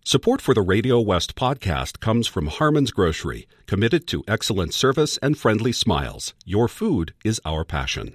Support for the Radio West podcast comes from Harmon's Grocery, committed to excellent service and friendly smiles. Your food is our passion.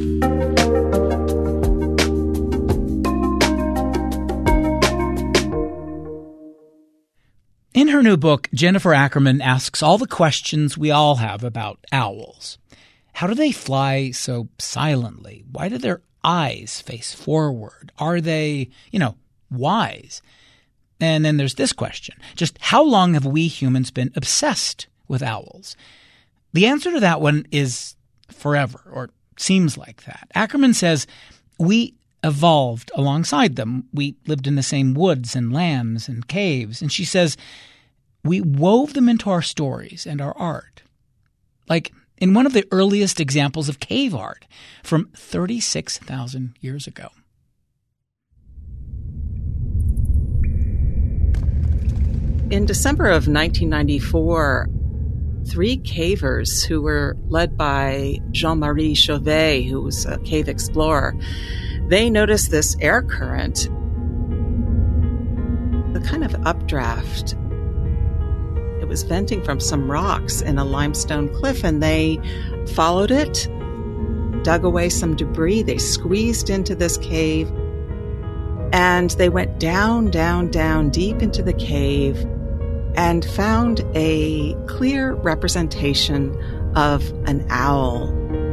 In her new book, Jennifer Ackerman asks all the questions we all have about owls. How do they fly so silently? Why do their eyes face forward? Are they, wise? And then there's this question. Just how long have we humans been obsessed with owls? The answer to that one is forever, or seems like that. Ackerman says we evolved alongside them. We lived in the same woods and lands and caves. And she says we wove them into our stories and our art. Like in one of the earliest examples of cave art from 36,000 years ago. In December of 1994, three cavers who were led by Jean-Marie Chauvet, who was a cave explorer, they noticed this air current, a kind of updraft. It was venting from some rocks in a limestone cliff, and they followed it, dug away some debris. They squeezed into this cave, and they went down, down, down, deep into the cave, and found a clear representation of an owl.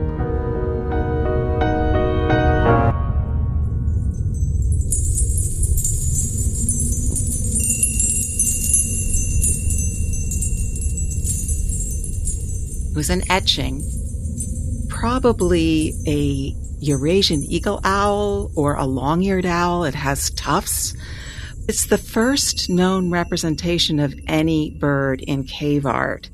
It was an etching, probably a Eurasian eagle owl or a long-eared owl. It has tufts. It's the first known representation of any bird in cave art.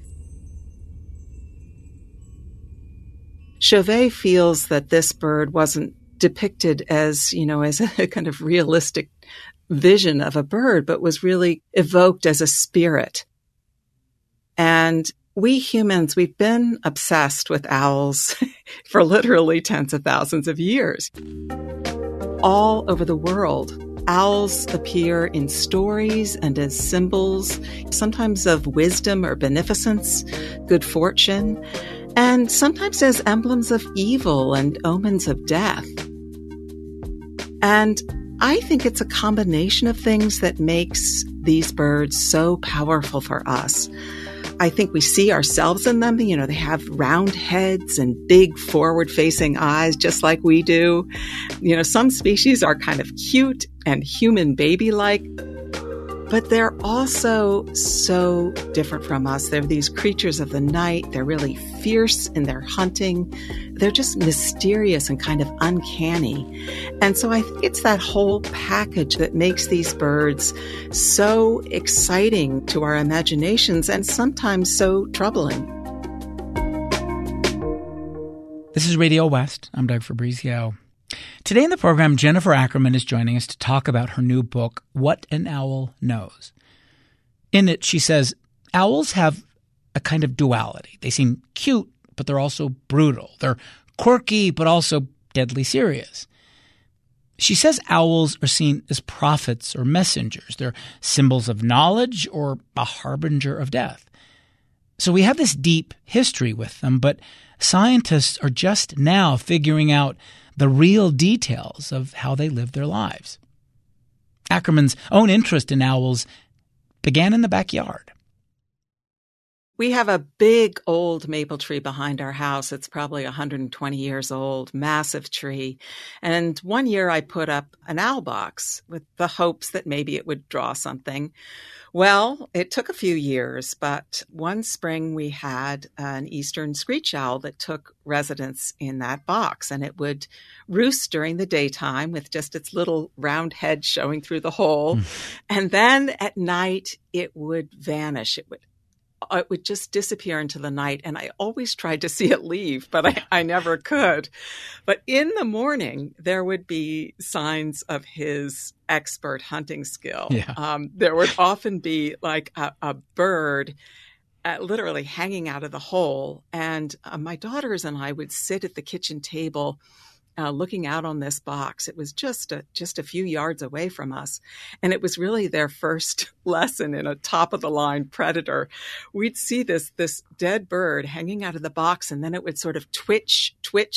Chauvet feels that this bird wasn't depicted as, as a kind of realistic vision of a bird, but was really evoked as a spirit. And we humans, we've been obsessed with owls for literally tens of thousands of years. All over the world, owls appear in stories and as symbols, sometimes of wisdom or beneficence, good fortune, and sometimes as emblems of evil and omens of death. And I think it's a combination of things that makes these birds so powerful for us. I think we see ourselves in them. They have round heads and big forward-facing eyes, just like we do. Some species are kind of cute and human baby-like, but they're also so different from us. They're these creatures of the night. They're really fierce in their hunting. They're just mysterious and kind of uncanny. And so I think it's that whole package that makes these birds so exciting to our imaginations and sometimes so troubling. This is Radio West. I'm Doug Fabrizio. Today in the program, Jennifer Ackerman is joining us to talk about her new book, What an Owl Knows. In it, she says, owls have a kind of duality. They seem cute, but they're also brutal. They're quirky, but also deadly serious. She says owls are seen as prophets or messengers. They're symbols of knowledge or a harbinger of death. So we have this deep history with them, but scientists are just now figuring out the real details of how they live their lives. Ackerman's own interest in owls began in the backyard. We have a big old maple tree behind our house. It's probably 120 years old, massive tree. And one year I put up an owl box with the hopes that maybe it would draw something. Well, it took a few years, but one spring we had an eastern screech owl that took residence in that box, and it would roost during the daytime with just its little round head showing through the hole. And then at night it would vanish. It would just disappear into the night. And I always tried to see it leave, but I never could. But in the morning, there would be signs of his expert hunting skill. Yeah. There would often be like a bird literally hanging out of the hole. And my daughters and I would sit at the kitchen table looking out on this box. It was just a few yards away from us. And it was really their first lesson in a top-of-the-line predator, we'd see this dead bird hanging out of the box, and then it would sort of twitch,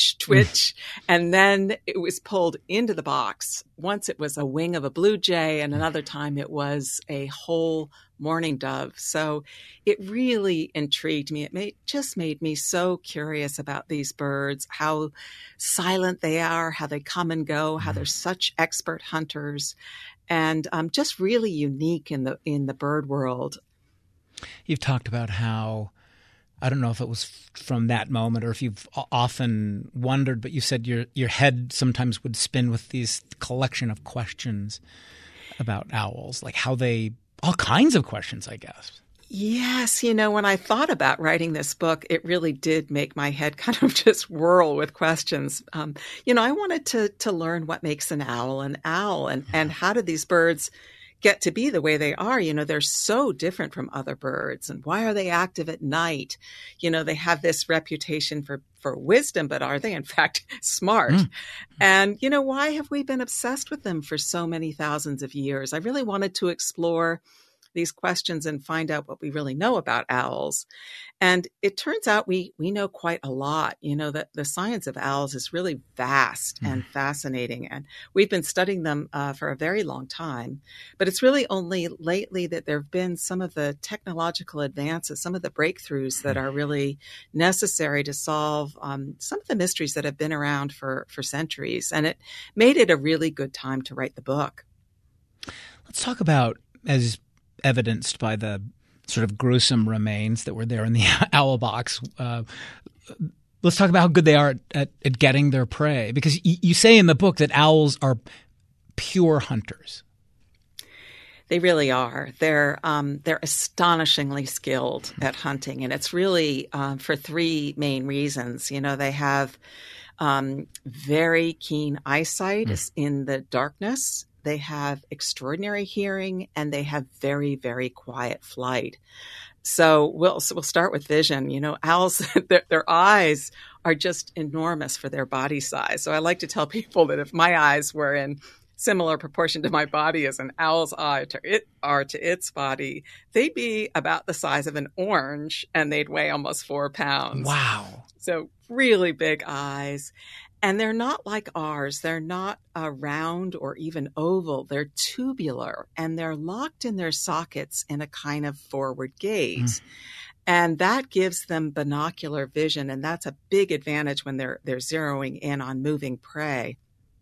and then it was pulled into the box. Once it was a wing of a blue jay, and another time it was a whole mourning dove. So it really intrigued me. It just made me so curious about these birds, how silent they are, how they come and go, how they're such expert hunters, and just really unique in the bird world. You've talked about how, I don't know if it was from that moment or if you've often wondered, but you said your head sometimes would spin with these collection of questions about owls, like how they, all kinds of questions, I guess. Yes. When I thought about writing this book, it really did make my head kind of just whirl with questions. I wanted to learn what makes an owl, and how did these birds get to be the way they are? They're so different from other birds. And why are they active at night? They have this reputation for wisdom, but are they in fact smart? And, why have we been obsessed with them for so many thousands of years? I really wanted to explore these questions and find out what we really know about owls. And it turns out we know quite a lot. That the science of owls is really vast and fascinating. And we've been studying them for a very long time. But it's really only lately that there have been some of the technological advances, some of the breakthroughs that are really necessary to solve some of the mysteries that have been around for centuries. And it made it a really good time to write the book. Let's talk about, as evidenced by the sort of gruesome remains that were there in the owl box. Let's talk about how good they are at getting their prey. Because you say in the book that owls are pure hunters. They really are. They're astonishingly skilled at hunting. And it's really for three main reasons. They have very keen eyesight in the darkness. They have extraordinary hearing, and they have very, very quiet flight. So we'll start with vision. Owls, their eyes are just enormous for their body size. So I like to tell people that if my eyes were in similar proportion to my body as an owl's eye to its body, they'd be about the size of an orange, and they'd weigh almost 4 pounds. Wow. So really big eyes. And they're not like ours. They're not round or even oval. They're tubular, and they're locked in their sockets in a kind of forward gaze. And that gives them binocular vision. And that's a big advantage when they're zeroing in on moving prey.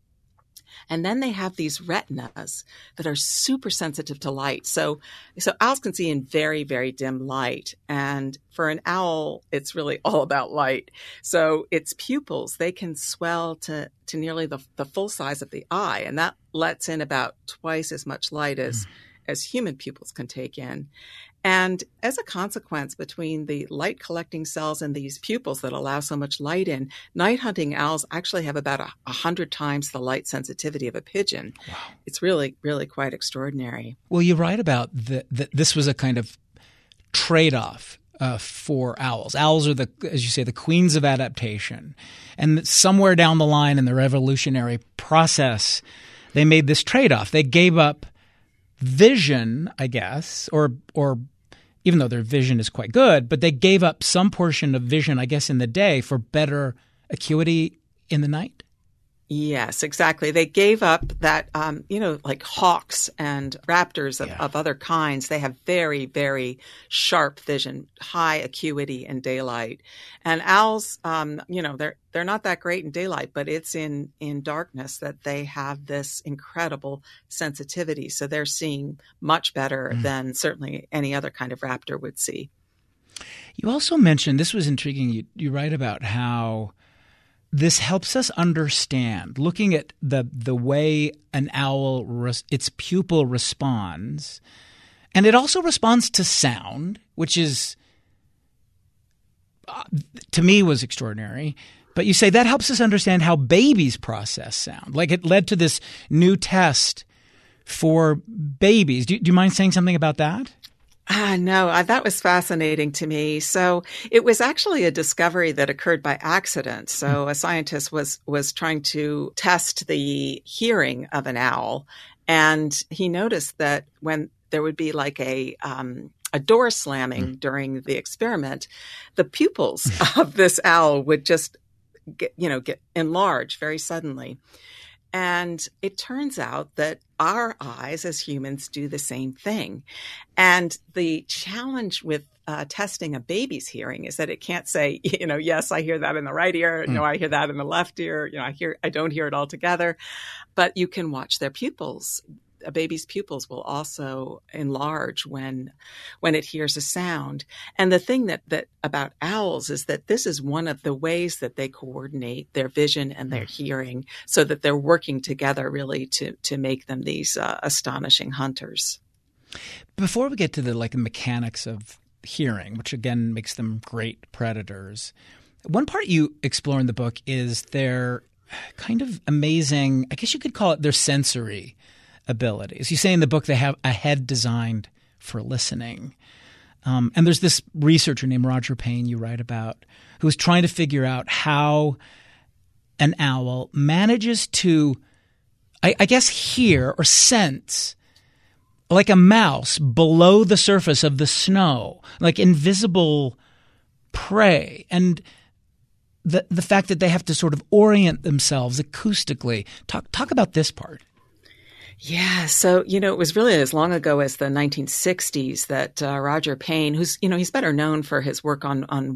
And then they have these retinas that are super sensitive to light. So owls can see in very, very dim light. And for an owl, it's really all about light. So its pupils, they can swell to nearly the full size of the eye. And that lets in about twice as much light as human pupils can take in. And as a consequence, between the light collecting cells and these pupils that allow so much light in, night hunting owls actually have about 100 times the light sensitivity of a pigeon. Wow. It's really, really quite extraordinary. Well, you write about this was a kind of trade-off for owls. Owls are, as you say, the queens of adaptation. And somewhere down the line in the evolutionary process, they made this trade-off. They gave up vision, I guess, or even though their vision is quite good, but they gave up some portion of vision, I guess, in the day for better acuity in the night? Yes, exactly. They gave up that, like hawks and raptors of other kinds. They have very, very sharp vision, high acuity in daylight. And owls, they're not that great in daylight, but it's in darkness that they have this incredible sensitivity. So they're seeing much better than certainly any other kind of raptor would see. You also mentioned, this was intriguing, you write about how this helps us understand, looking at the way an owl, its pupil responds, and it also responds to sound, which is, to me, was extraordinary. But you say that helps us understand how babies process sound. Like it led to this new test for babies. Do you mind saying something about that? No, that was fascinating to me. So it was actually a discovery that occurred by accident. So a scientist was trying to test the hearing of an owl, and he noticed that when there would be like a door slamming during the experiment, the pupils of this owl would just get enlarged very suddenly. And it turns out that our eyes as humans do the same thing. And the challenge with testing a baby's hearing is that it can't say, yes, I hear that in the right ear. No, I hear that in the left ear. I don't hear it altogether. But you can watch their pupils. A baby's pupils will also enlarge when it hears a sound. And the thing that about owls is that this is one of the ways that they coordinate their vision and their hearing, so that they're working together really to make them these astonishing hunters. Before we get to the mechanics of hearing, which again makes them great predators, one part you explore in the book is their kind of amazing, I guess you could call it their sensory abilities. You say in the book they have a head designed for listening. And there's this researcher named Roger Payne you write about who is trying to figure out how an owl manages to, I guess, hear or sense like a mouse below the surface of the snow, like invisible prey. And the fact that they have to sort of orient themselves acoustically. Talk about this part. Yeah. So, it was really as long ago as the 1960s that Roger Payne, who's, he's better known for his work on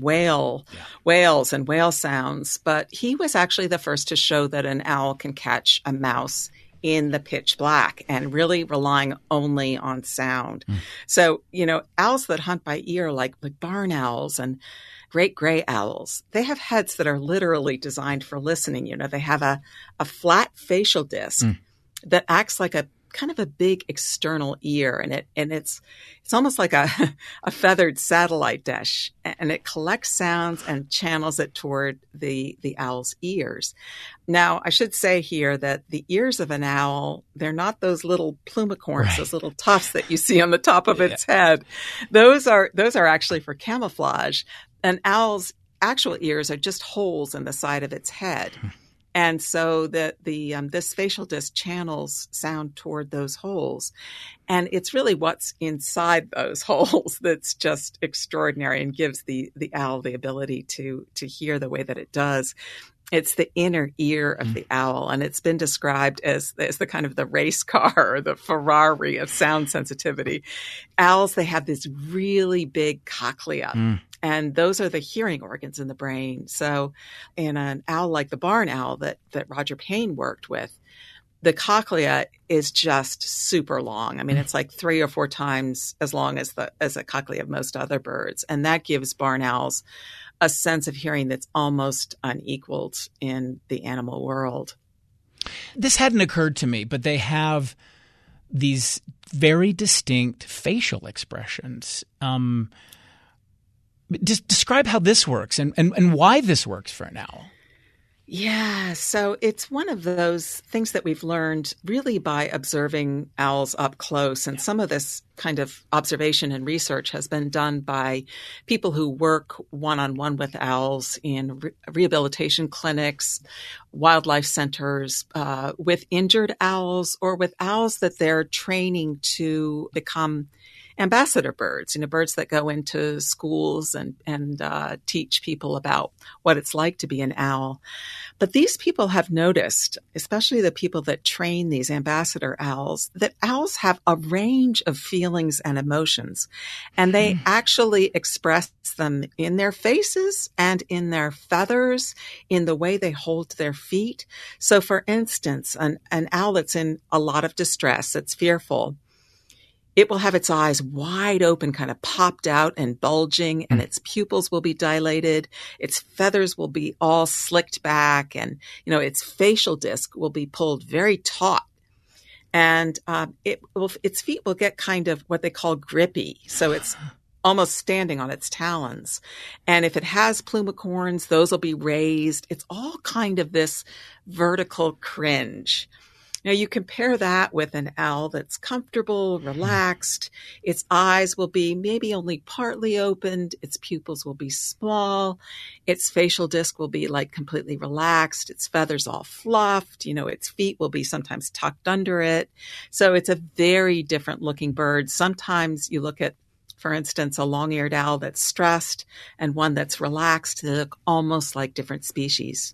whales and whale sounds, but he was actually the first to show that an owl can catch a mouse in the pitch black and really relying only on sound. So, owls that hunt by ear, like barn owls and great gray owls, they have heads that are literally designed for listening. They have a flat facial disc that acts like a kind of a big external ear, and it's almost like a feathered satellite dish, and it collects sounds and channels it toward the owl's ears. Now, I should say here that the ears of an owl, they're not those little plumicorns, right, those little tufts that you see on the top of its head. Those are actually for camouflage. An owl's actual ears are just holes in the side of its head. And so this facial disc channels sound toward those holes. And it's really what's inside those holes that's just extraordinary and gives the owl the ability to hear the way that it does. It's the inner ear of the owl, and it's been described as the kind of the race car or the Ferrari of sound sensitivity. Owls, they have this really big cochlea. And those are the hearing organs in the brain. So in an owl like the barn owl that Roger Payne worked with, the cochlea is just super long. I mean, it's like 3 or 4 times as long as the cochlea of most other birds. And that gives barn owls a sense of hearing that's almost unequaled in the animal world. This hadn't occurred to me, but they have these very distinct facial expressions. Just describe how this works and why this works for an owl. Yeah, so it's one of those things that we've learned really by observing owls up close. And some of this kind of observation and research has been done by people who work one-on-one with owls in rehabilitation clinics, wildlife centers, with injured owls, or with owls that they're training to become ambassador birds, birds that go into schools and teach people about what it's like to be an owl. But these people have noticed, especially the people that train these ambassador owls, that owls have a range of feelings and emotions, and they actually express them in their faces and in their feathers, in the way they hold their feet. So, for instance, an owl that's in a lot of distress, that's fearful, it will have its eyes wide open, kind of popped out and bulging, and its pupils will be dilated. Its feathers will be all slicked back, and, its facial disc will be pulled very taut. And its feet will get kind of what they call grippy. So it's almost standing on its talons. And if it has plumicorns, those will be raised. It's all kind of this vertical cringe. Now you compare that with an owl that's comfortable, relaxed. Its eyes will be maybe only partly opened. Its pupils will be small. Its facial disc will be like completely relaxed. Its feathers all fluffed. Its feet will be sometimes tucked under it. So it's a very different looking bird. Sometimes you look at, for instance, a long-eared owl that's stressed and one that's relaxed. They look almost like different species.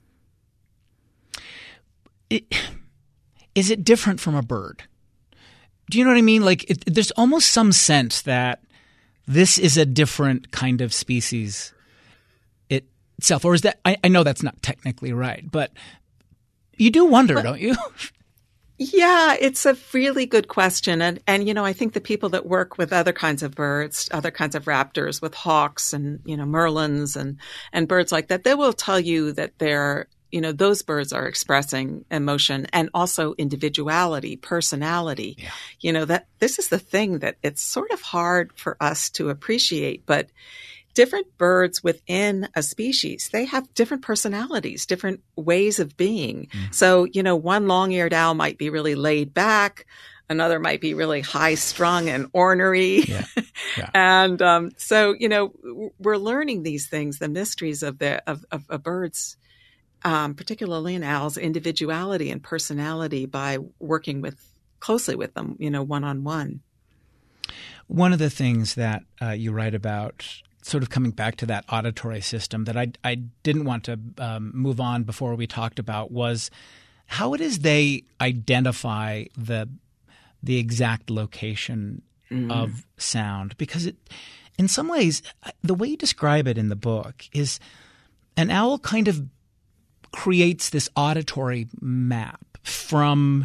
Is it different from a bird? Do you know what I mean? Like, there's almost some sense that this is a different kind of species itself. Or is that – I know that's not technically right, but you do wonder, don't you? Yeah, it's a really good question. And I think the people that work with other kinds of birds, other kinds of raptors, with hawks and, merlins and birds like that, they will tell you that those birds are expressing emotion and also individuality, personality. Yeah. That this is the thing that it's sort of hard for us to appreciate, but different birds within a species, they have different personalities, different ways of being. Mm. So, one long-eared owl might be really laid back. Another might be really high-strung and ornery. Yeah. Yeah. And so, we're learning these things, the mysteries of birds, particularly in owls, individuality and personality, by working closely with them, one-on-one. One of the things that you write about, sort of coming back to that auditory system, that I didn't want to move on before we talked about, was how it is they identify the exact location of sound. Because in some ways, the way you describe it in the book is an owl kind of creates this auditory map from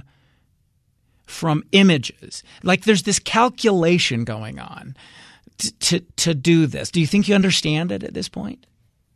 images. Like there's this calculation going on to do this. Do you think you understand it at this point?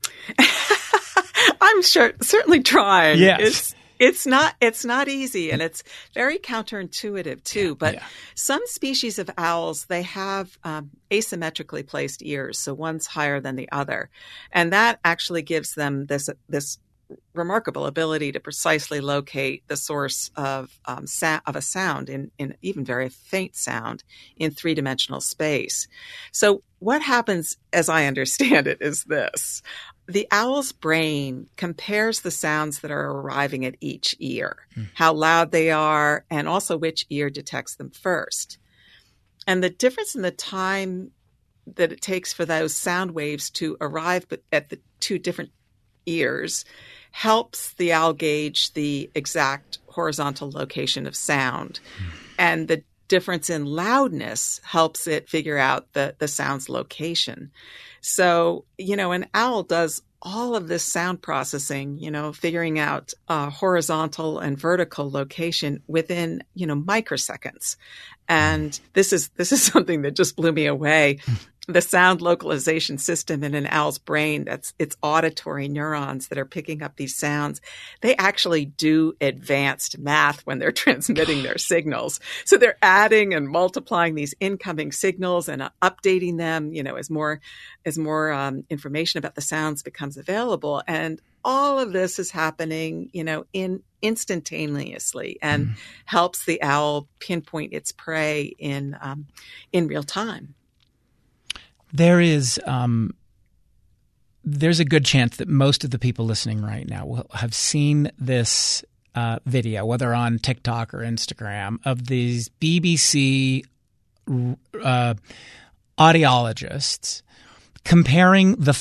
I'm certainly trying. Yes. It's not easy, and it's very counterintuitive too. But some species of owls, they have asymmetrically placed ears, so one's higher than the other, and that actually gives them this remarkable ability to precisely locate the source of a sound in even very faint sound in three-dimensional space. So what happens, as I understand it, is this. The owl's brain compares the sounds that are arriving at each ear, how loud they are, and also which ear detects them first. And the difference in the time that it takes for those sound waves to arrive at the two different ears helps the owl gauge the exact horizontal location of sound. And the difference in loudness helps it figure out the sound's location. So, an owl does all of this sound processing, figuring out horizontal and vertical location within, microseconds. And this is something that just blew me away. The sound localization system in an owl's brain, that's its auditory neurons that are picking up these sounds. They actually do advanced math when they're transmitting their signals. So they're adding and multiplying these incoming signals and updating them, as more information about the sounds becomes available. And all of this is happening, instantaneously, and helps the owl pinpoint its prey in real time. There's a good chance that most of the people listening right now will have seen this video, whether on TikTok or Instagram, of these BBC audiologists comparing the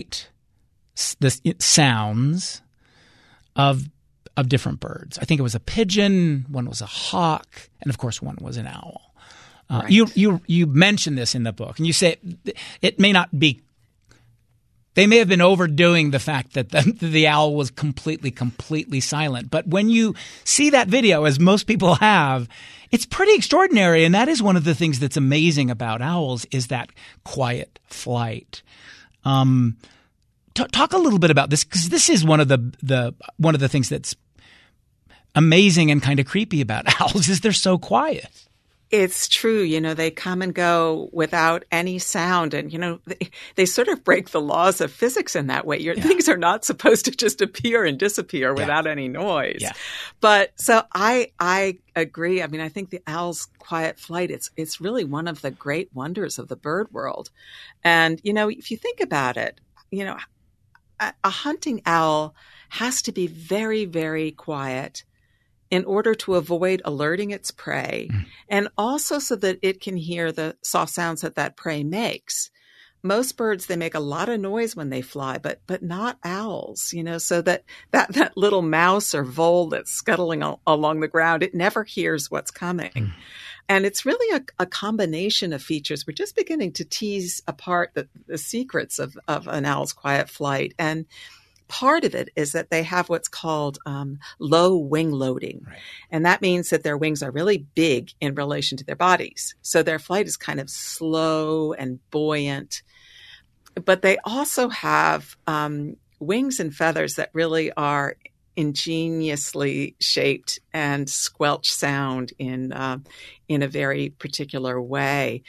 sounds of different birds. I think it was a pigeon, one was a hawk, and of course one was an owl. Right. You mention this in the book, and you say it may not be. They may have been overdoing the fact that the owl was completely silent. But when you see that video, as most people have, it's pretty extraordinary. And that is one of the things that's amazing about owls, is that quiet flight. Talk a little bit about this, because this is one of the things that's amazing and kind of creepy about owls, is they're so quiet. It's true. They come and go without any sound. And, they sort of break the laws of physics in that way. Things are not supposed to just appear and disappear without any noise. Yeah. But so I agree. I mean, I think the owl's quiet flight, it's really one of the great wonders of the bird world. And, if you think about it, a hunting owl has to be very, very quiet in order to avoid alerting its prey, and also so that it can hear the soft sounds that prey makes. Most birds, they make a lot of noise when they fly, but not owls, so that little mouse or vole that's scuttling along the ground, it never hears what's coming. And it's really a combination of features. We're just beginning to tease apart the secrets of an owl's quiet flight. And part of it is that they have what's called low wing loading. Right. And that means that their wings are really big in relation to their bodies. So their flight is kind of slow and buoyant. But they also have wings and feathers that really are ingeniously shaped and squelch sound in a very particular way.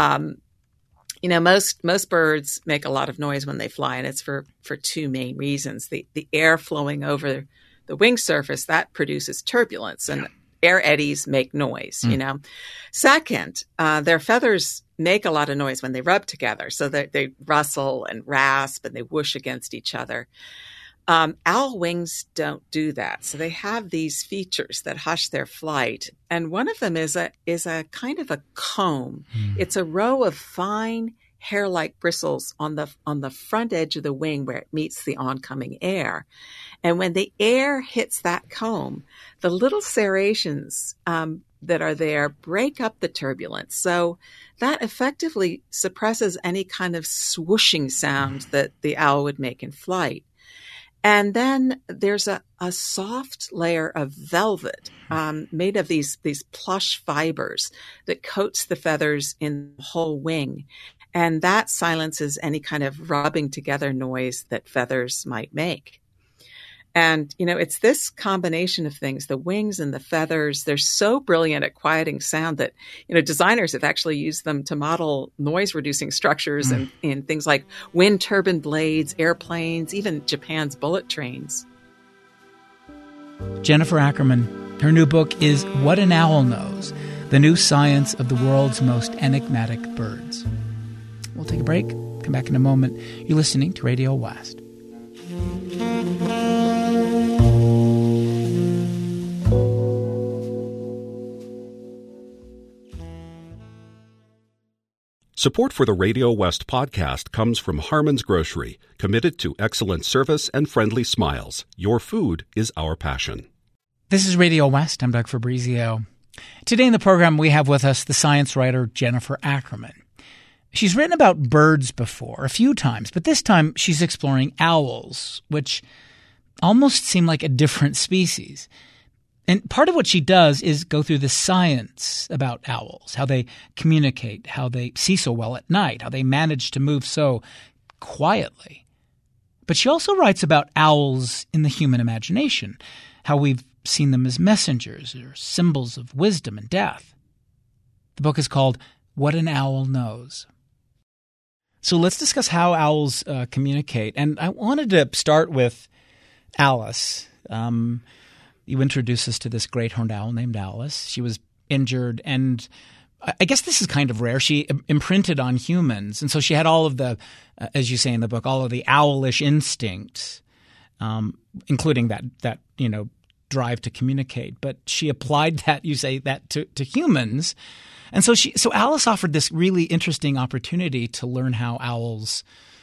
Most birds make a lot of noise when they fly, and it's for two main reasons. The air flowing over the wing surface, that produces turbulence, and air eddies make noise, Second, their feathers make a lot of noise when they rub together, so that they rustle and rasp and they whoosh against each other. Owl wings don't do that. So they have these features that hush their flight. And one of them is a kind of a comb. It's a row of fine hair-like bristles on the front edge of the wing where it meets the oncoming air. And when the air hits that comb, the little serrations that are there break up the turbulence. So that effectively suppresses any kind of swooshing sound that the owl would make in flight. And then there's a soft layer of velvet made of these plush fibers that coats the feathers in the whole wing. And that silences any kind of rubbing together noise that feathers might make. And, it's this combination of things, the wings and the feathers, they're so brilliant at quieting sound that, designers have actually used them to model noise-reducing structures in things like wind turbine blades, airplanes, even Japan's bullet trains. Jennifer Ackerman, her new book is What an Owl Knows, the new science of the world's most enigmatic birds. We'll take a break, come back in a moment. You're listening to Radio West. Support for the Radio West podcast comes from Harmon's Grocery, committed to excellent service and friendly smiles. Your food is our passion. This is Radio West. I'm Doug Fabrizio. Today in the program, we have with us the science writer Jennifer Ackerman. She's written about birds before, a few times, but this time she's exploring owls, which almost seem like a different species. And part of what she does is go through the science about owls, how they communicate, how they see so well at night, how they manage to move so quietly. But she also writes about owls in the human imagination, how we've seen them as messengers or symbols of wisdom and death. The book is called What an Owl Knows. So let's discuss how owls communicate. And I wanted to start with Alice. You introduced us to this great horned owl named Alice. She was injured, and I guess this is kind of rare. She imprinted on humans, and so she had all of the, as you say in the book, all of the owlish instincts, including that drive to communicate. But she applied that, you say, that to humans, and so Alice offered this really interesting opportunity to learn how owls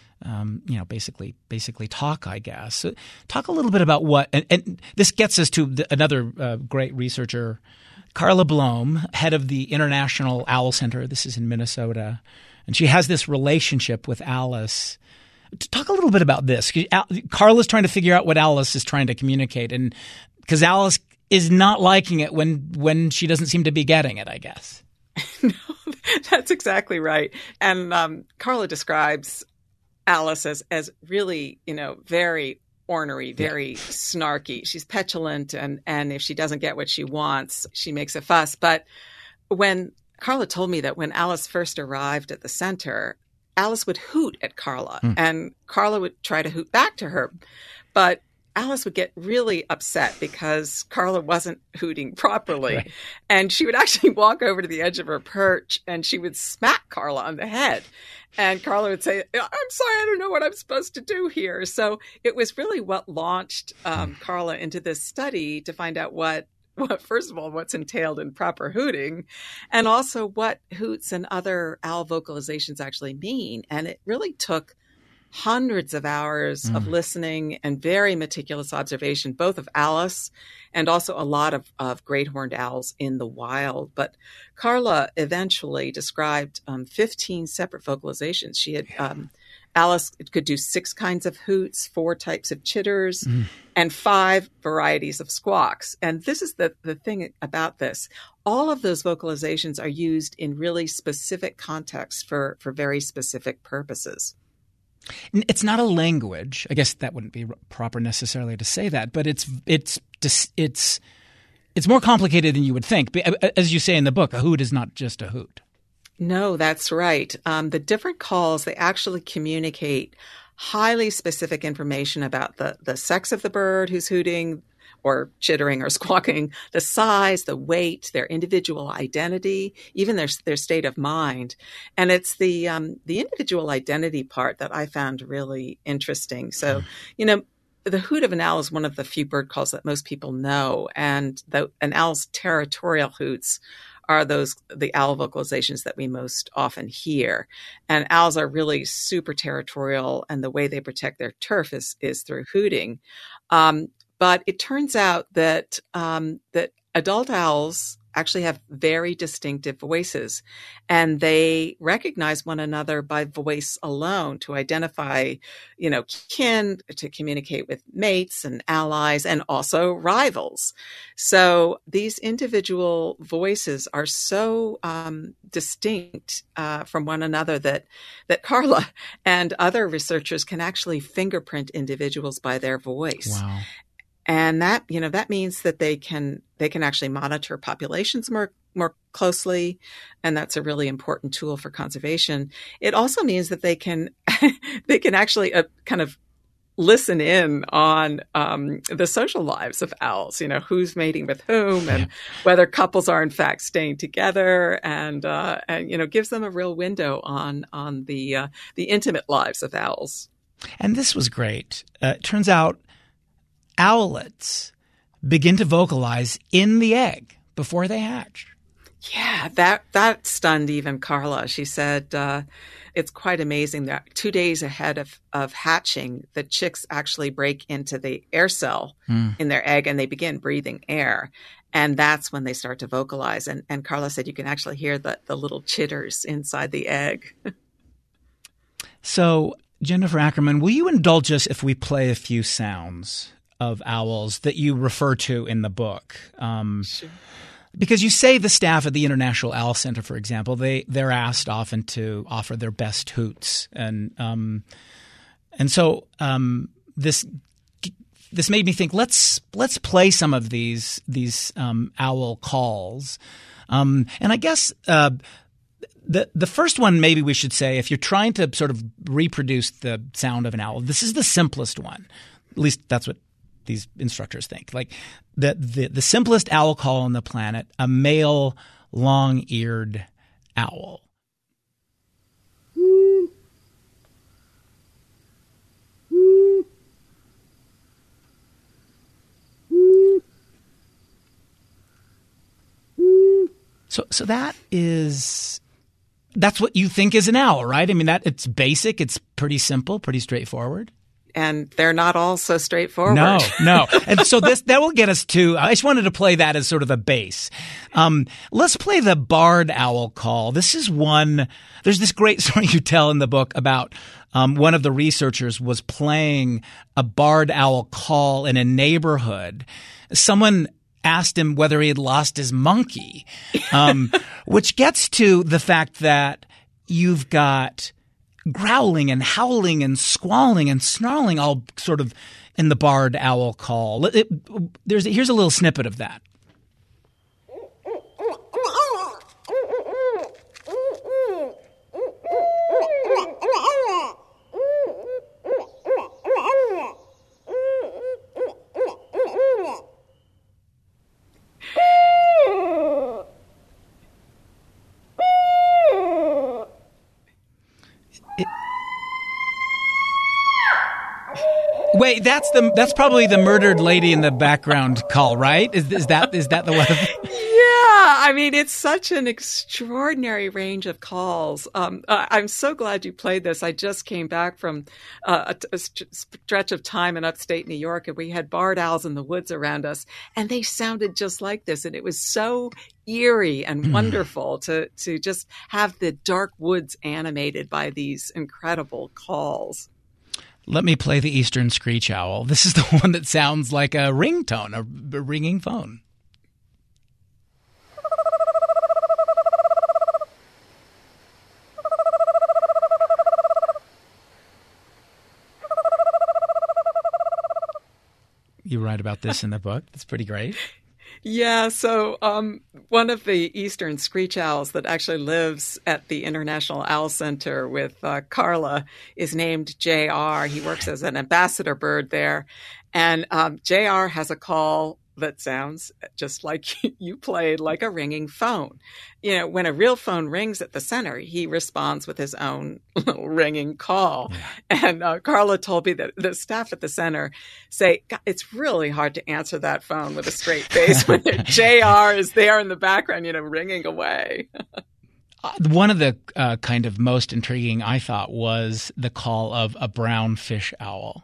basically talk, I guess. So talk a little bit about what, and this gets us to another great researcher, Carla Blom, head of the International Owl Center. This is in Minnesota. And she has this relationship with Alice. Talk a little bit about this. Carla's trying to figure out what Alice is trying to communicate, and because Alice is not liking it when she doesn't seem to be getting it, I guess. No, that's exactly right. And Carla describes Alice as really, very ornery, very snarky. She's petulant, and if she doesn't get what she wants, she makes a fuss. But when Carla told me that when Alice first arrived at the center, Alice would hoot at Carla, and Carla would try to hoot back to her. But Alice would get really upset because Carla wasn't hooting properly. Right. And she would actually walk over to the edge of her perch and she would smack Carla on the head. And Carla would say, I'm sorry, I don't know what I'm supposed to do here. So it was really what launched Carla into this study to find out what, first of all, what's entailed in proper hooting, and also what hoots and other owl vocalizations actually mean. And it really took hundreds of hours of listening and very meticulous observation, both of Alice and also a lot of great horned owls in the wild. But Carla eventually described 15 separate vocalizations. She had Alice could do 6 kinds of hoots, 4 types of chitters, and 5 varieties of squawks. And this is the thing about this. All of those vocalizations are used in really specific contexts for very specific purposes. It's not a language. I guess that wouldn't be proper necessarily to say that, but it's more complicated than you would think. As you say in the book, a hoot is not just a hoot. No, that's right. The different calls, they actually communicate highly specific information about the sex of the bird who's hooting or chittering or squawking, the size, the weight, their individual identity, even their state of mind. And it's the individual identity part that I found really interesting. So, the hoot of an owl is one of the few bird calls that most people know. And an owl's territorial hoots are the owl vocalizations that we most often hear. And owls are really super territorial, and the way they protect their turf is through hooting. But it turns out that adult owls actually have very distinctive voices, and they recognize one another by voice alone to identify, kin, to communicate with mates and allies, and also rivals. So these individual voices are so distinct from one another that Carla and other researchers can actually fingerprint individuals by their voice. Wow. And that means that they can actually monitor populations more closely, and that's a really important tool for conservation. It also means that they can actually kind of listen in on the social lives of owls. Who's mating with whom, and whether couples are in fact staying together, and gives them a real window on the intimate lives of owls. And this was great. It turns out owlets begin to vocalize in the egg before they hatch. Yeah, that stunned even Carla. She said it's quite amazing that 2 days ahead of hatching, the chicks actually break into the air cell in their egg and they begin breathing air. And that's when they start to vocalize. And Carla said you can actually hear the little chitters inside the egg. So, Jennifer Ackerman, will you indulge us if we play a few sounds of owls that you refer to in the book? Sure. Because you say the staff at the International Owl Center, for example, they're asked often to offer their best hoots, and so this made me think. Let's play some of these owl calls, and I guess the first one maybe we should say, if you're trying to sort of reproduce the sound of an owl, this is the simplest one. At least that's what these instructors think. Like the simplest owl call on the planet, a male long-eared owl. So that's what you think is an owl, right? I mean, it's basic, it's pretty simple, pretty straightforward. And they're not all so straightforward. No. And so that will get us to – I just wanted to play that as sort of a base. Let's play the barred owl call. This is one – there's this great story you tell in the book about one of the researchers was playing a barred owl call in a neighborhood. Someone asked him whether he had lost his monkey, which gets to the fact that you've got – growling and howling and squalling and snarling all sort of in the barred owl call. Here's a little snippet of that. Wait, that's probably the murdered lady in the background call, right? Is that the one? Yeah, I mean, it's such an extraordinary range of calls. I'm so glad you played this. I just came back from a stretch of time in upstate New York, and we had barred owls in the woods around us, and they sounded just like this. And it was so eerie and wonderful to just have the dark woods animated by these incredible calls. Let me play the Eastern Screech Owl. This is the one that sounds like a ringtone, a ringing phone. You write about this in the book. That's pretty great. Yeah, so one of the Eastern Screech Owls that actually lives at the International Owl Center with Carla is named JR. He works as an ambassador bird there. And JR has a call that sounds just like you played, like a ringing phone. You know, when a real phone rings at the center, he responds with his own little ringing call. Yeah. And Carla told me that the staff at the center say, God, it's really hard to answer that phone with a straight face when JR is there in the background, you know, ringing away. One of the kind of most intriguing, I thought, was the call of a brown fish owl.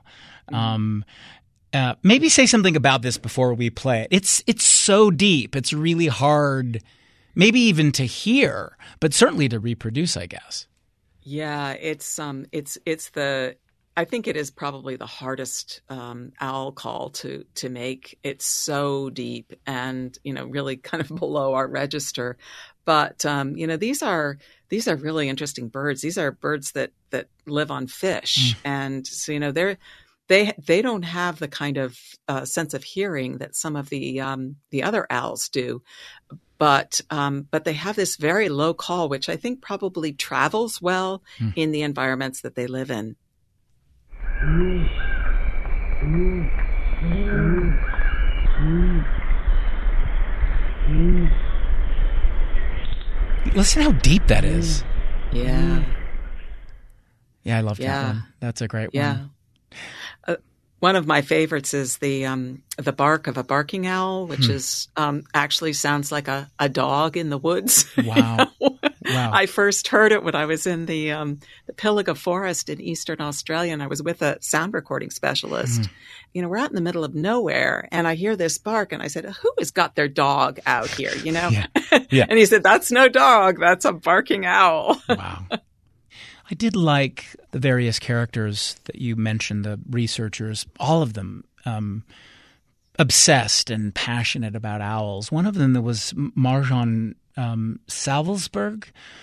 Maybe say something about this before we play it. It's so deep. It's really hard, maybe even to hear, but certainly to reproduce, I guess. Yeah, it's I think it is probably the hardest owl call to make. It's so deep and, you know, really kind of below our register. But you know, these are really interesting birds. These are birds that live on fish, and so, you know, they don't have the kind of sense of hearing that some of the other owls do, but they have this very low call, which I think probably travels well in the environments that they live in. Listen how deep that is. Yeah. Yeah, I love that one. That's a great one. One of my favorites is the bark of a barking owl, which is actually sounds like a dog in the woods. Wow. Wow. I first heard it when I was in the Pilliga Forest in Eastern Australia, and I was with a sound recording specialist. You know, we're out in the middle of nowhere, and I hear this bark, and I said, who has got their dog out here, you know? Yeah. And he said, that's no dog, that's a barking owl. Wow. I did like the various characters that you mentioned, the researchers, all of them obsessed and passionate about owls. One of them that was Marjan Salvelsberg.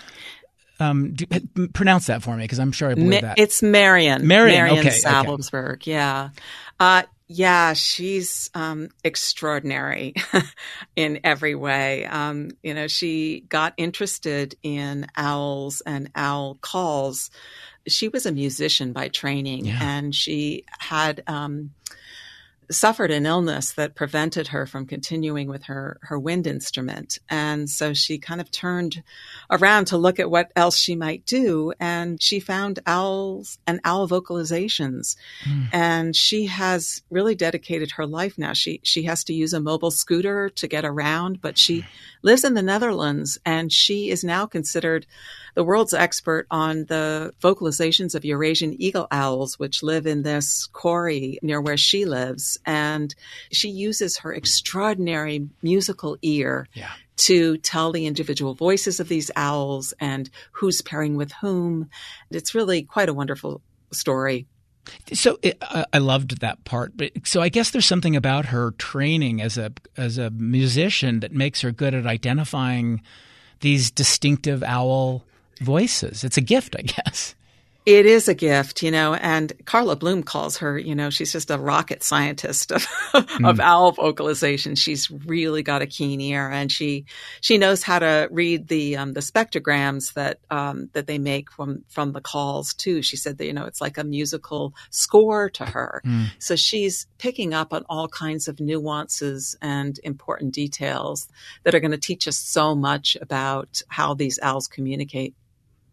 Pronounce that for me, because I'm sure I believe that. It's Marian. Okay, Salvelsberg, okay. Yeah. Yeah, she's extraordinary in every way. You know, she got interested in owls and owl calls. She was a musician by training, and she had suffered an illness that prevented her from continuing with her wind instrument. And so she kind of turned around to look at what else she might do. And she found owls and owl vocalizations. And she has really dedicated her life now. She has to use a mobile scooter to get around, but she lives in the Netherlands, and she is now considered the world's expert on the vocalizations of Eurasian eagle owls, which live in this quarry near where she lives. And she uses her extraordinary musical ear to tell the individual voices of these owls and who's pairing with whom. It's really quite a wonderful story. So I loved that part. But so I guess there's something about her training as a musician that makes her good at identifying these distinctive owl voices. It's a gift, I guess. It is a gift, you know, and Carla Bloom calls her, you know, she's just a rocket scientist of owl vocalization. She's really got a keen ear, and she knows how to read the spectrograms that they make from the calls too. She said that, you know, it's like a musical score to her. So she's picking up on all kinds of nuances and important details that are going to teach us so much about how these owls communicate.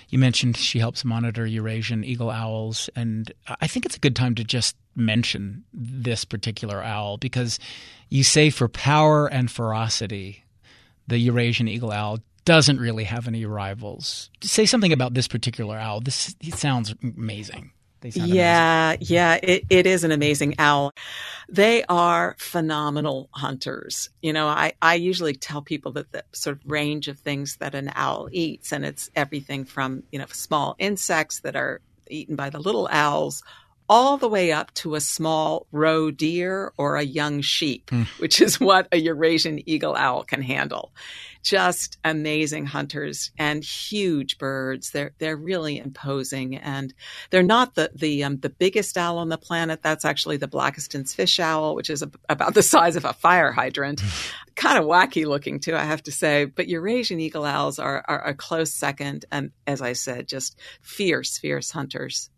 You mentioned she helps monitor Eurasian eagle owls, and I think it's a good time to just mention this particular owl because you say for power and ferocity, the Eurasian eagle owl doesn't really have any rivals. Say something about this particular owl. It sounds amazing. Amazing. Yeah, it is an amazing owl. They are phenomenal hunters. I usually tell people that the sort of range of things that an owl eats, and it's everything from, small insects that are eaten by the little owls all the way up to a small roe deer or a young sheep, which is what a Eurasian eagle owl can handle. Just amazing hunters and huge birds. They're really imposing, and they're not the biggest owl on the planet. That's actually the Blakiston's fish owl, which is about the size of a fire hydrant. Kind of wacky looking too, I have to say. But Eurasian eagle owls are a close second, and as I said, just fierce hunters.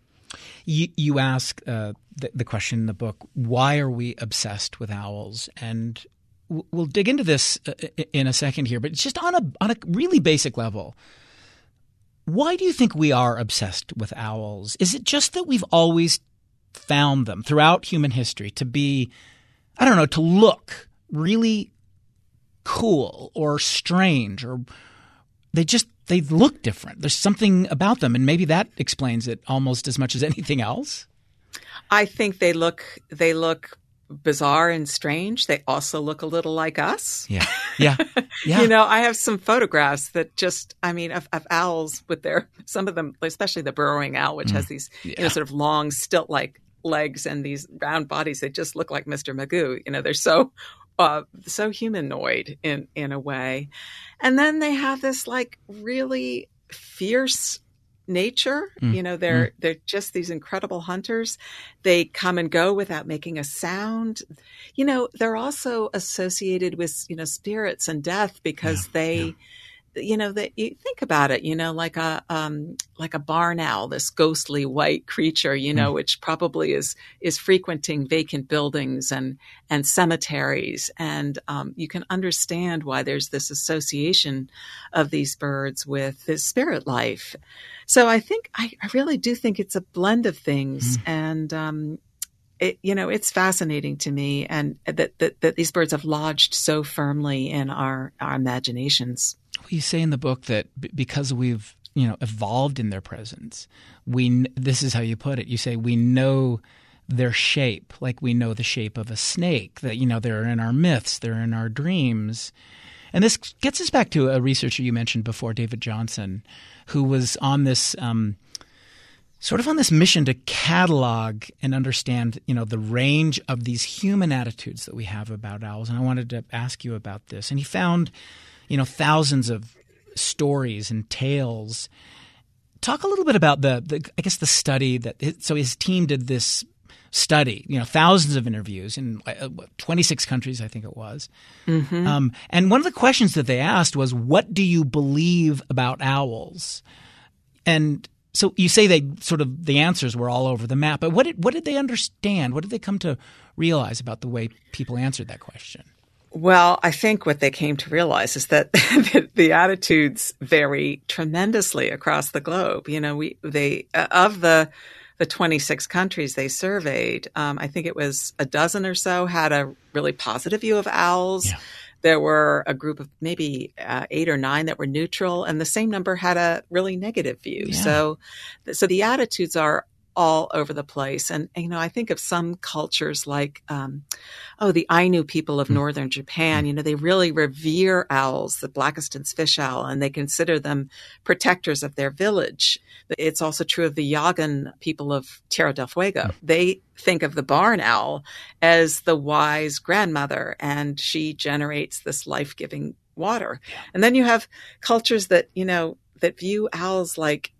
You ask the question in the book, why are we obsessed with owls? And we'll dig into this in a second here, but just on a really basic level, why do you think we are obsessed with owls? Is it just that we've always found them throughout human history to be, to look really cool or strange, or they look different? There's something about them, and maybe that explains it almost as much as anything else. I think they look bizarre and strange. They also look a little like us. Yeah. I have some photographs that of owls with some of them, especially the burrowing owl, which has these sort of long stilt-like legs and these round bodies. They just look like Mr. Magoo. They're so humanoid in a way. And then they have this really fierce nature. They're just these incredible hunters. They come and go without making a sound. They're also associated with, spirits and death because you think about it, like a barn owl, this ghostly white creature, which probably is frequenting vacant buildings and cemeteries. And you can understand why there's this association of these birds with this spirit life. So I really do think it's a blend of things. And, it's fascinating to me, and that these birds have lodged so firmly in our imaginations. You say in the book that because we've evolved in their presence, this is how you put it. You say we know their shape, like we know the shape of a snake. That they're in our myths, they're in our dreams, and this gets us back to a researcher you mentioned before, David Johnson, who was on this sort of on this mission to catalog and understand the range of these human attitudes that we have about owls. And I wanted to ask you about this. And he found thousands of stories and tales. Talk a little bit about the study so his team did this study, thousands of interviews in 26 countries, I think it was. And one of the questions that they asked was, what do you believe about owls? And so you say the answers were all over the map, but what did they understand? What did they come to realize about the way people answered that question? Well, I think what they came to realize is that the attitudes vary tremendously across the globe. Of the 26 countries they surveyed, I think it was a dozen or so had a really positive view of owls. Yeah. There were a group of maybe 8 or 9 that were neutral, and the same number had a really negative view. Yeah. So the attitudes are all over the place. And, I think of some cultures like, the Ainu people of northern Japan, they really revere owls, the Blakiston's fish owl, and they consider them protectors of their village. It's also true of the Yagan people of Tierra del Fuego. They think of the barn owl as the wise grandmother, and she generates this life-giving water. And then you have cultures that, that view owls like,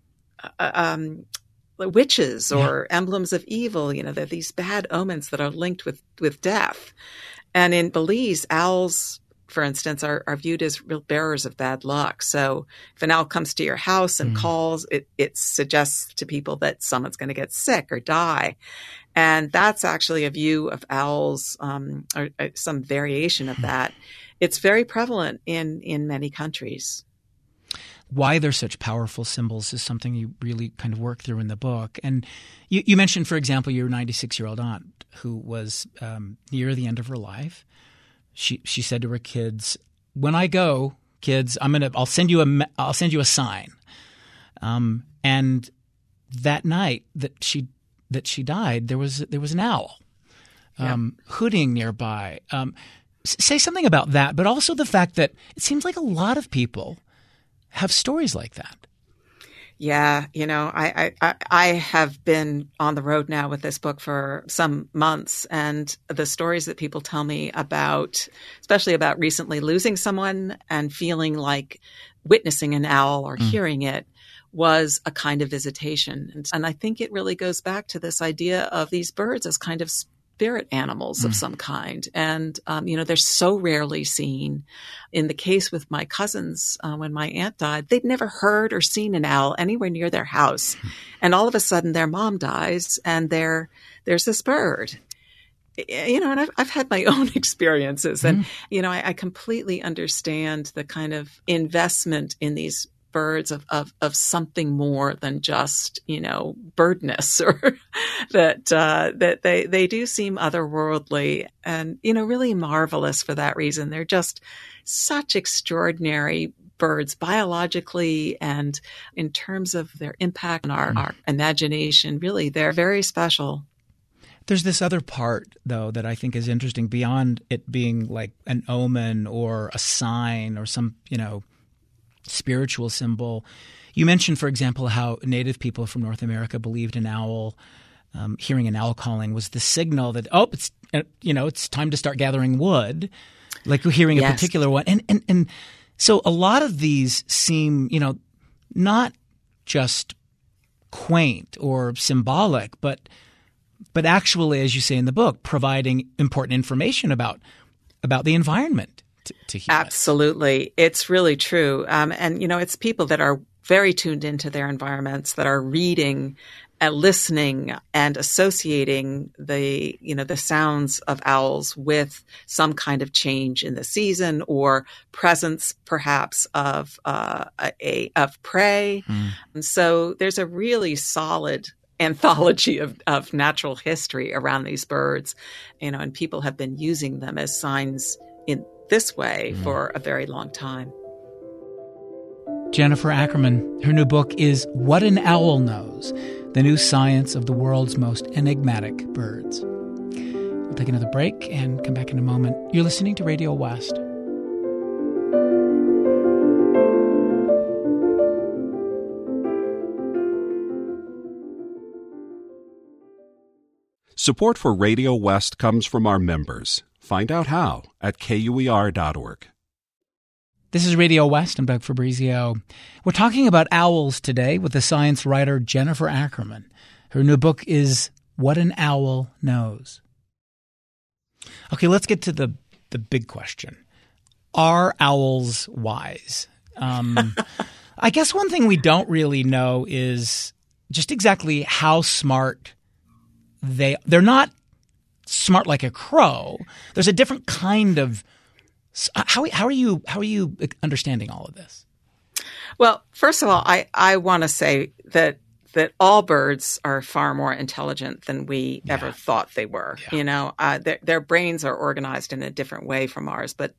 witches or emblems of evil. They're these bad omens that are linked with death. And in Belize, owls, for instance, are viewed as real bearers of bad luck. So if an owl comes to your house and calls, it suggests to people that someone's going to get sick or die. And that's actually a view of owls, or some variation of that. It's very prevalent in many countries. why they're such powerful symbols is something you really kind of work through in the book. And you mentioned, for example, your 96-year-old aunt who was near the end of her life. She said to her kids, "When I go, kids, I'll send you a sign." And that night that she died, there was an owl hooting nearby. Say something about that, but also the fact that it seems like a lot of people have stories like that. Yeah, I have been on the road now with this book for some months, and the stories that people tell me about, especially about recently losing someone and feeling like witnessing an owl or hearing it was a kind of visitation. And I think it really goes back to this idea of these birds as kind of spirit animals of some kind. And, they're so rarely seen. In the case with my cousins, when my aunt died, they'd never heard or seen an owl anywhere near their house. And all of a sudden their mom dies and there's this bird. And I've had my own experiences. And, I completely understand the kind of investment in these birds of something more than just, birdness, or that they do seem otherworldly and, really marvelous for that reason. They're just such extraordinary birds biologically and in terms of their impact on our imagination. Really, they're very special. There's this other part, though, that I think is interesting beyond it being like an omen or a sign or some, spiritual symbol. You mentioned, for example, how native people from North America believed an owl, hearing an owl calling was the signal that, it's time to start gathering wood, like hearing a particular one. And so a lot of these seem, not just quaint or symbolic, but actually, as you say in the book, providing important information about the environment. To Absolutely. It's really true. And, it's people that are very tuned into their environments, that are reading and listening and associating the sounds of owls with some kind of change in the season or presence perhaps of prey. And so there's a really solid anthology of natural history around these birds, and people have been using them as signs in this way for a very long time. Jennifer Ackerman, her new book is What an Owl Knows, the new science of the world's most enigmatic birds. We'll take another break and come back in a moment. You're listening to Radio West. Support for Radio West comes from our members. Find out how at KUER.org. This is Radio West. I'm Doug Fabrizio. We're talking about owls today with the science writer Jennifer Ackerman. Her new book is What an Owl Knows. Okay, let's get to the big question. Are owls wise? I guess one thing we don't really know is just exactly how smart they're not smart like a crow. There's a different kind of how are you understanding all of this? Well, first of all, I want to say that all birds are far more intelligent than we ever thought they were. Yeah. Their brains are organized in a different way from ours, but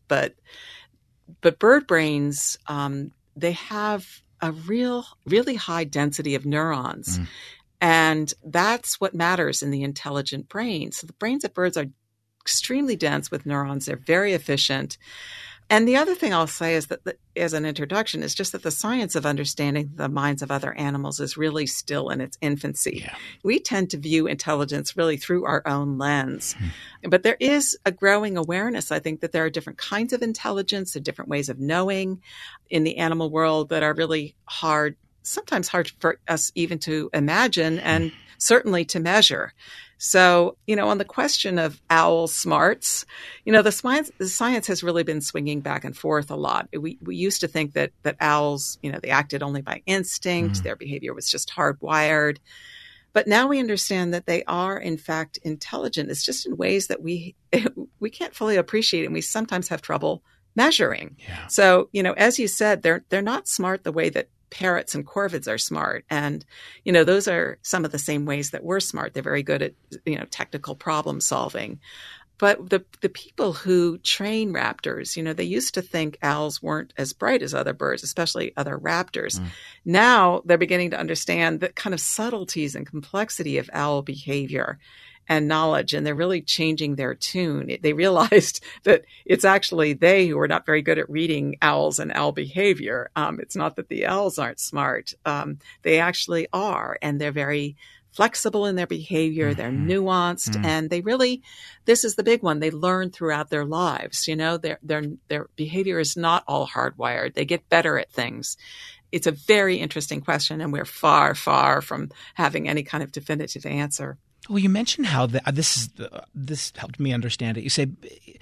bird brains, they have a really high density of neurons. And that's what matters in the intelligent brain. So the brains of birds are extremely dense with neurons. They're very efficient. And the other thing I'll say is that, as an introduction, is just that the science of understanding the minds of other animals is really still in its infancy. Yeah. We tend to view intelligence really through our own lens. But there is a growing awareness, I think, that there are different kinds of intelligence and different ways of knowing in the animal world that are really sometimes hard for us even to imagine and certainly to measure. So, on the question of owl smarts, the science has really been swinging back and forth a lot. We used to think that owls, they acted only by instinct. Their behavior was just hardwired. But now we understand that they are, in fact, intelligent. It's just in ways that we can't fully appreciate, and we sometimes have trouble measuring. Yeah. So, as you said, they're not smart the way that parrots and corvids are smart. And, those are some of the same ways that we're smart. They're very good at, technical problem solving. But the people who train raptors, they used to think owls weren't as bright as other birds, especially other raptors. Now they're beginning to understand the kind of subtleties and complexity of owl behavior and knowledge, and they're really changing their tune. They realized that it's actually they who are not very good at reading owls and owl behavior. It's not that the owls aren't smart. They actually are, and they're very flexible in their behavior. They're nuanced, and this is the big one. They learn throughout their lives. Their behavior is not all hardwired. They get better at things. It's a very interesting question, and we're far, far from having any kind of definitive answer. Well, you mentioned how this helped me understand it. You say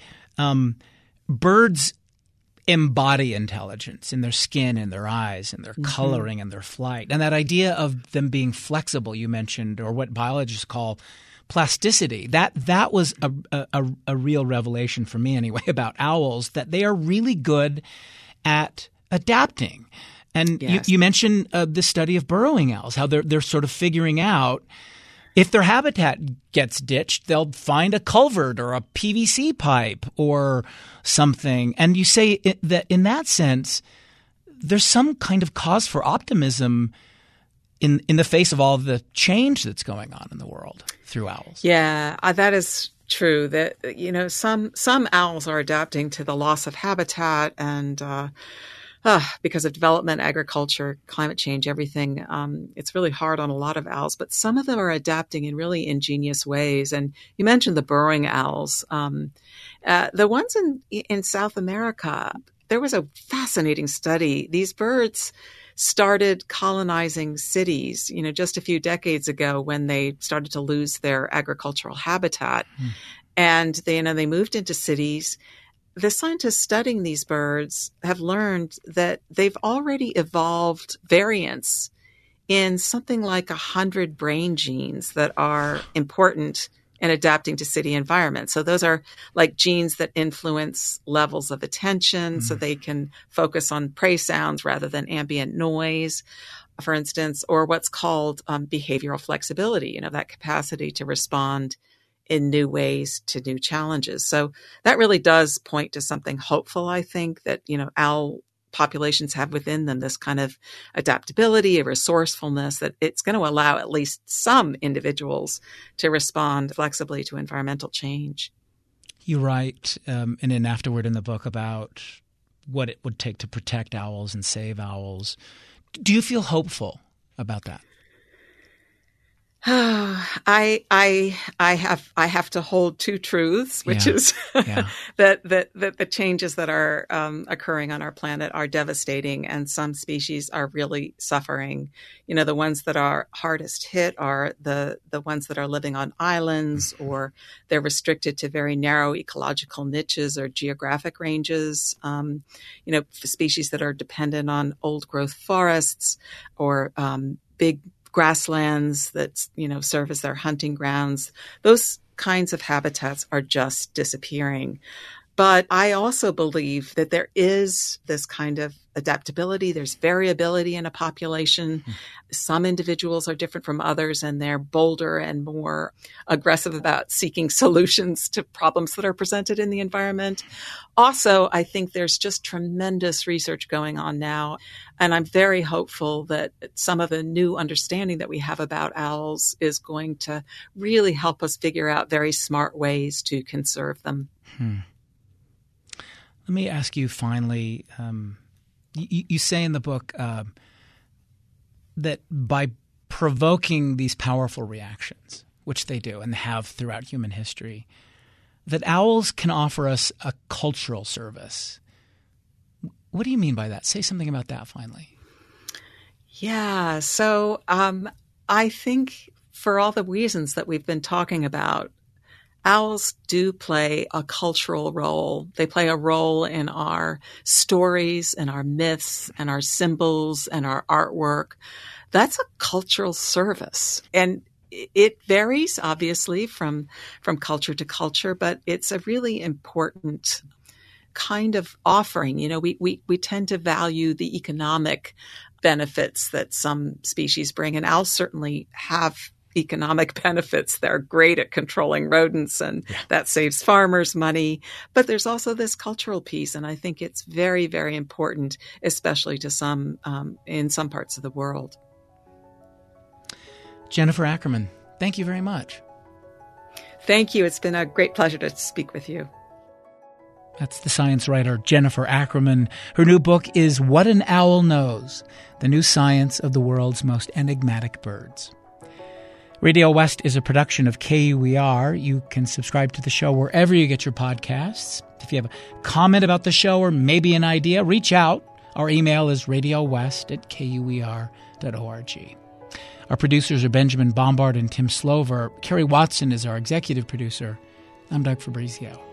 birds embody intelligence in their skin, in their eyes, in their coloring, and their flight. And that idea of them being flexible, you mentioned, or what biologists call plasticity, that was a real revelation for me anyway about owls, that they are really good at adapting. And yes. you mentioned the study of burrowing owls, how they're sort of figuring out if their habitat gets ditched, they'll find a culvert or a PVC pipe or something. And you say that in that sense, there's some kind of cause for optimism in the face of all the change that's going on in the world through owls. Yeah, that is true. That some owls are adapting to the loss of habitat and because of development, agriculture, climate change, everything. It's really hard on a lot of owls, but some of them are adapting in really ingenious ways. And you mentioned the burrowing owls. The ones in South America, there was a fascinating study. These birds started colonizing cities, just a few decades ago when they started to lose their agricultural habitat. And they moved into cities. The scientists studying these birds have learned that they've already evolved variants in something like 100 brain genes that are important in adapting to city environments. So those are like genes that influence levels of attention so they can focus on prey sounds rather than ambient noise, for instance, or what's called behavioral flexibility, that capacity to respond in new ways to new challenges. So that really does point to something hopeful, I think, that, owl populations have within them, this kind of adaptability, a resourcefulness that it's going to allow at least some individuals to respond flexibly to environmental change. You write in an afterword in the book about what it would take to protect owls and save owls. Do you feel hopeful about that? I have to hold two truths, which is that the changes that are occurring on our planet are devastating, and some species are really suffering. The ones that are hardest hit are the ones that are living on islands, or they're restricted to very narrow ecological niches or geographic ranges. Species that are dependent on old growth forests or big grasslands that, serve as their hunting grounds. Those kinds of habitats are just disappearing. But I also believe that there is this kind of adaptability. There's variability in a population. Some individuals are different from others, and they're bolder and more aggressive about seeking solutions to problems that are presented in the environment. Also, I think there's just tremendous research going on now, and I'm very hopeful that some of the new understanding that we have about owls is going to really help us figure out very smart ways to conserve them. Let me ask you finally, you say in the book that by provoking these powerful reactions, which they do and have throughout human history, that owls can offer us a cultural service. What do you mean by that? Say something about that finally. Yeah, so I think for all the reasons that we've been talking about, owls do play a cultural role. They play a role in our stories and our myths and our symbols and our artwork. That's a cultural service. And it varies, obviously, from culture to culture, but it's a really important kind of offering. We tend to value the economic benefits that some species bring, and owls certainly have economic benefits. They're great at controlling rodents, and that saves farmers money. But there's also this cultural piece, and I think it's very, very important, especially to in some parts of the world. Jennifer Ackerman, thank you very much. Thank you. It's been a great pleasure to speak with you. That's the science writer Jennifer Ackerman. Her new book is What an Owl Knows, the new science of the world's most enigmatic birds. Radio West is a production of KUER. You can subscribe to the show wherever you get your podcasts. If you have a comment about the show or maybe an idea, reach out. Our email is radiowest@kuer.org. Our producers are Benjamin Bombard and Tim Slover. Kerry Watson is our executive producer. I'm Doug Fabrizio.